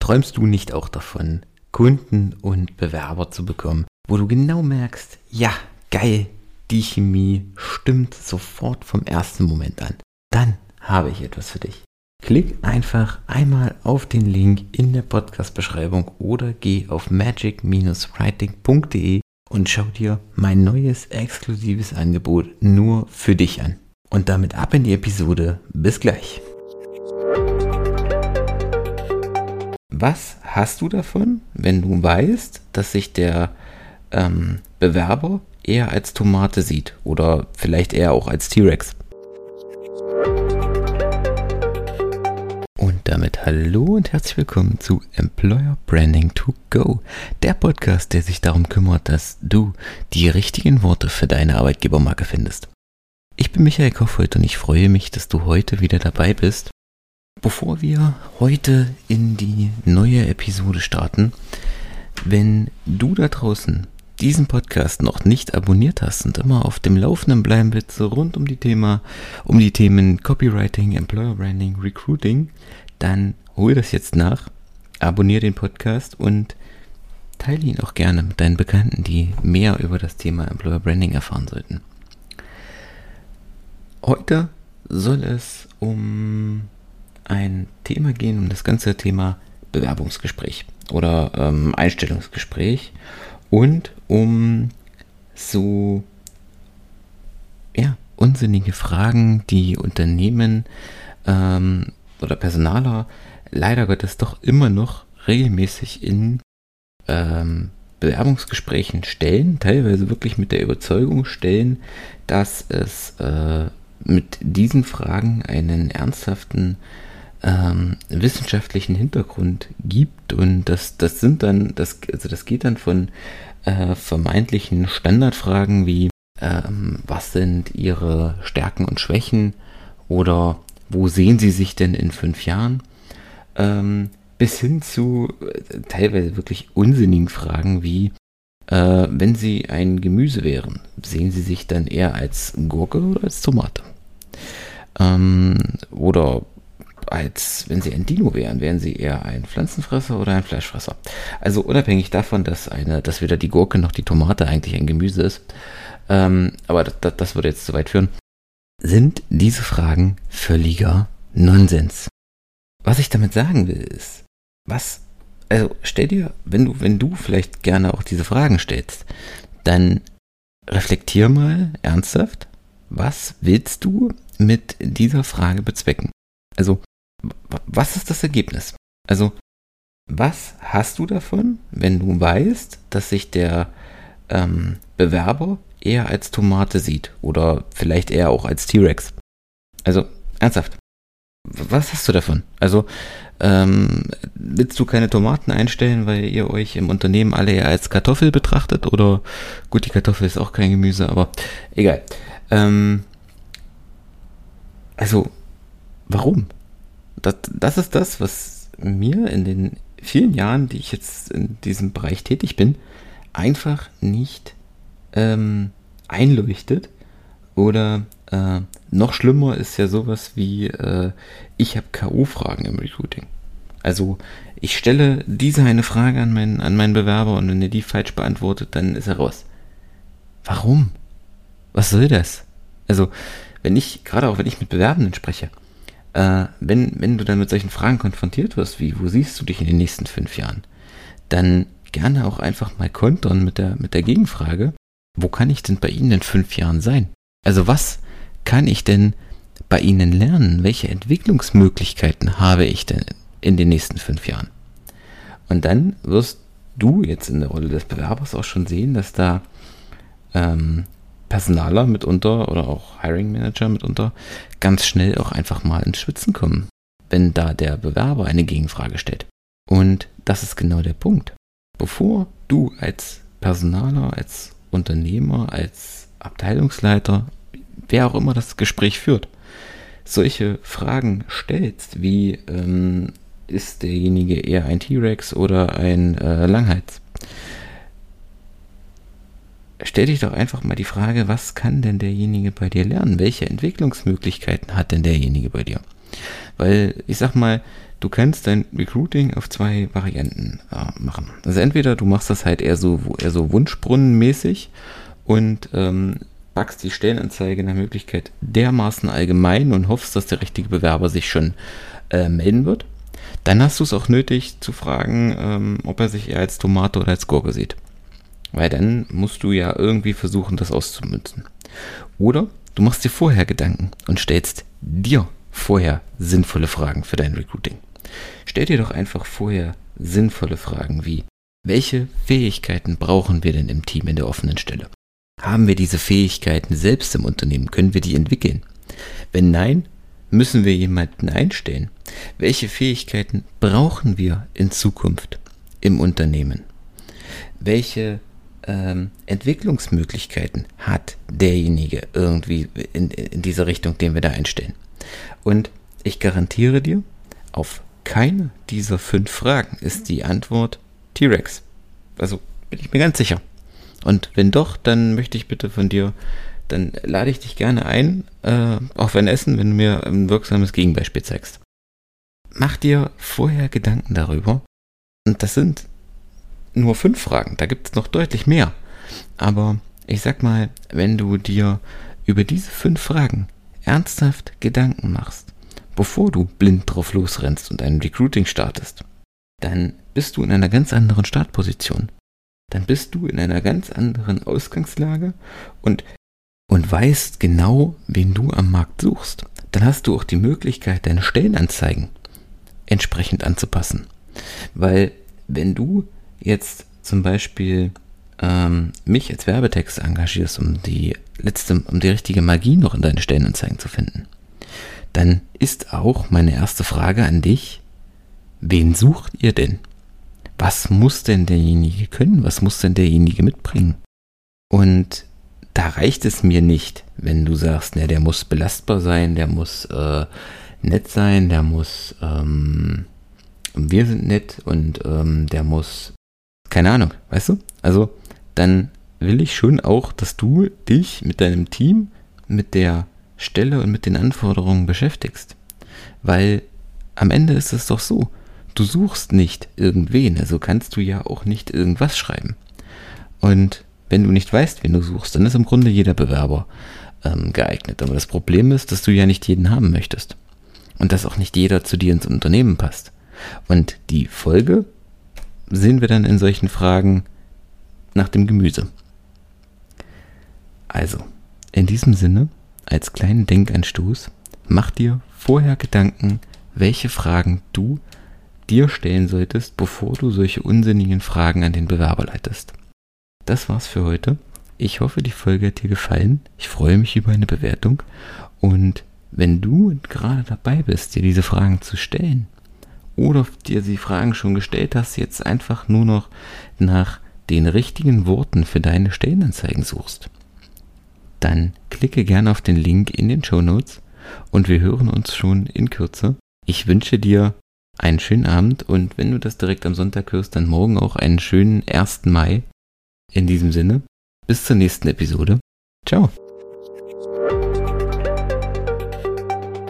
Träumst du nicht auch davon, Kunden und Bewerber zu bekommen, wo du genau merkst, ja, geil, die Chemie stimmt sofort vom ersten Moment an? Dann habe ich etwas für dich. Klick einfach einmal auf den Link in der Podcast-Beschreibung oder geh auf magic-writing.de und schau dir mein neues exklusives Angebot nur für dich an. Und damit ab in die Episode. Bis gleich. Was hast du davon, wenn du weißt, dass sich der Bewerber eher als Tomate sieht oder vielleicht eher auch als T-Rex? Und damit hallo und herzlich willkommen zu Employer Branding to Go, der Podcast, der sich darum kümmert, dass du die richtigen Worte für deine Arbeitgebermarke findest. Ich bin Michael Kaufhold und ich freue mich, dass du heute wieder dabei bist. Bevor wir heute in die neue Episode starten, wenn du da draußen diesen Podcast noch nicht abonniert hast und immer auf dem Laufenden bleiben willst, so rund um die Themen Copywriting, Employer Branding, Recruiting, dann hol das jetzt nach, abonniere den Podcast und teile ihn auch gerne mit deinen Bekannten, die mehr über das Thema Employer Branding erfahren sollten. Heute soll es um ein Thema gehen, um das ganze Thema Bewerbungsgespräch oder Einstellungsgespräch und um so unsinnige Fragen, die Unternehmen oder Personaler leider Gottes doch immer noch regelmäßig in Bewerbungsgesprächen stellen, teilweise wirklich mit der Überzeugung stellen, dass es mit diesen Fragen einen ernsthaften wissenschaftlichen Hintergrund gibt, und das geht dann von vermeintlichen Standardfragen wie was sind Ihre Stärken und Schwächen oder wo sehen Sie sich denn in 5 Jahren, bis hin zu teilweise wirklich unsinnigen Fragen wie wenn Sie ein Gemüse wären, sehen Sie sich dann eher als Gurke oder als Tomate? Oder als wenn Sie ein Dino wären Sie eher ein Pflanzenfresser oder ein Fleischfresser? Also unabhängig davon, dass weder die Gurke noch die Tomate eigentlich ein Gemüse ist, aber das würde jetzt zu weit führen, sind diese Fragen völliger Nonsens. Was ich damit sagen will ist, stell dir, wenn du vielleicht gerne auch diese Fragen stellst, dann reflektier mal ernsthaft, was willst du mit dieser Frage bezwecken? Also, was ist das Ergebnis? Also, was hast du davon, wenn du weißt, dass sich der Bewerber eher als Tomate sieht oder vielleicht eher auch als T-Rex? Also, ernsthaft, was hast du davon? Also, willst du keine Tomaten einstellen, weil ihr euch im Unternehmen alle eher als Kartoffel betrachtet? Oder, gut, die Kartoffel ist auch kein Gemüse, aber egal. Also, warum? Das ist das, was mir in den vielen Jahren, die ich jetzt in diesem Bereich tätig bin, einfach nicht einleuchtet. Oder noch schlimmer ist ja sowas wie, ich habe K.O.-Fragen im Recruiting. Also ich stelle diese eine Frage an meinen Bewerber und wenn er die falsch beantwortet, dann ist er raus. Warum? Was soll das? Also gerade auch wenn ich mit Bewerbenden spreche, wenn du dann mit solchen Fragen konfrontiert wirst, wie, wo siehst du dich in den nächsten 5 Jahren, dann gerne auch einfach mal kontern mit der Gegenfrage, wo kann ich denn bei Ihnen in 5 Jahren sein? Also was kann ich denn bei Ihnen lernen? Welche Entwicklungsmöglichkeiten habe ich denn in den nächsten 5 Jahren? Und dann wirst du jetzt in der Rolle des Bewerbers auch schon sehen, dass da Personaler mitunter oder auch Hiring Manager mitunter ganz schnell auch einfach mal ins Schwitzen kommen, wenn da der Bewerber eine Gegenfrage stellt. Und das ist genau der Punkt. Bevor du als Personaler, als Unternehmer, als Abteilungsleiter, wer auch immer das Gespräch führt, solche Fragen stellst, wie ist derjenige eher ein T-Rex oder ein Langhals? Stell dich doch einfach mal die Frage, was kann denn derjenige bei dir lernen? Welche Entwicklungsmöglichkeiten hat denn derjenige bei dir? Weil, ich sag mal, du kannst dein Recruiting auf 2 Varianten machen. Also entweder du machst das halt eher so wunschbrunnenmäßig und packst die Stellenanzeige nach Möglichkeit dermaßen allgemein und hoffst, dass der richtige Bewerber sich schon melden wird. Dann hast du es auch nötig zu fragen, ob er sich eher als Tomate oder als Gurke sieht. Weil dann musst du ja irgendwie versuchen, das auszumünzen. Oder du machst dir vorher Gedanken und stellst dir vorher sinnvolle Fragen für dein Recruiting. Stell dir doch einfach vorher sinnvolle Fragen wie: Welche Fähigkeiten brauchen wir denn im Team in der offenen Stelle? Haben wir diese Fähigkeiten selbst im Unternehmen? Können wir die entwickeln? Wenn nein, müssen wir jemanden einstellen? Welche Fähigkeiten brauchen wir in Zukunft im Unternehmen? Welche Entwicklungsmöglichkeiten hat derjenige irgendwie in diese Richtung, den wir da einstellen? Und ich garantiere dir, auf keine dieser 5 Fragen ist die Antwort T-Rex. Also bin ich mir ganz sicher. Und wenn doch, dann möchte ich bitte von dir, dann lade ich dich gerne ein auf ein Essen, wenn du mir ein wirksames Gegenbeispiel zeigst. Mach dir vorher Gedanken darüber. Und das sind nur 5 Fragen, da gibt es noch deutlich mehr. Aber ich sag mal, wenn du dir über diese 5 Fragen ernsthaft Gedanken machst, bevor du blind drauf losrennst und ein Recruiting startest, dann bist du in einer ganz anderen Startposition. Dann bist du in einer ganz anderen Ausgangslage und weißt genau, wen du am Markt suchst. Dann hast du auch die Möglichkeit, deine Stellenanzeigen entsprechend anzupassen. Weil wenn du jetzt zum Beispiel mich als Werbetext engagierst, um die richtige Magie noch in deine Stellenanzeigen zu finden, dann ist auch meine erste Frage an dich: Wen sucht ihr denn? Was muss denn derjenige können? Was muss denn derjenige mitbringen? Und da reicht es mir nicht, wenn du sagst, der muss belastbar sein, der muss nett sein, der muss wir sind nett und der muss, keine Ahnung, weißt du? Also dann will ich schon auch, dass du dich mit deinem Team, mit der Stelle und mit den Anforderungen beschäftigst. Weil am Ende ist es doch so, du suchst nicht irgendwen, also kannst du ja auch nicht irgendwas schreiben. Und wenn du nicht weißt, wen du suchst, dann ist im Grunde jeder Bewerber geeignet. Aber das Problem ist, dass du ja nicht jeden haben möchtest. Und dass auch nicht jeder zu dir ins Unternehmen passt. Und die Folge sehen wir dann in solchen Fragen nach dem Gemüse. Also, in diesem Sinne, als kleinen Denkanstoß, mach dir vorher Gedanken, welche Fragen du dir stellen solltest, bevor du solche unsinnigen Fragen an den Bewerber leitest. Das war's für heute. Ich hoffe, die Folge hat dir gefallen. Ich freue mich über eine Bewertung. Und wenn du gerade dabei bist, dir diese Fragen zu stellen, oder dir die Fragen schon gestellt hast, jetzt einfach nur noch nach den richtigen Worten für deine Stellenanzeigen suchst, dann klicke gerne auf den Link in den Shownotes und wir hören uns schon in Kürze. Ich wünsche dir einen schönen Abend und wenn du das direkt am Sonntag hörst, dann morgen auch einen schönen 1. Mai. In diesem Sinne, bis zur nächsten Episode. Ciao.